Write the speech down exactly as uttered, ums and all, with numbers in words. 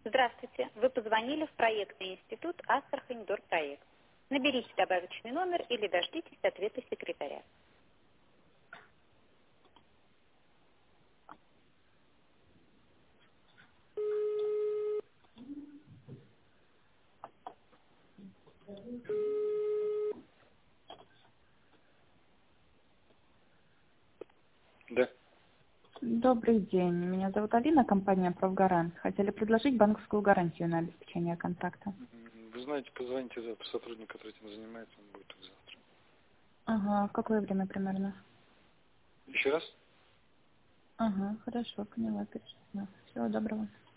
Здравствуйте. Вы позвонили в проектный институт Астрахань Дорпроект. Наберите добавочный номер или дождитесь ответа секретаря. Да. Добрый день. Меня зовут Алина, компания «Правгарант». Хотели предложить банковскую гарантию на обеспечение контракта. Вы знаете, позвоните завтра. Сотрудник, который этим занимается, он будет тут завтра. Ага, в какое время примерно? Еще раз? Ага, хорошо, поняла, перечислила. Всего доброго.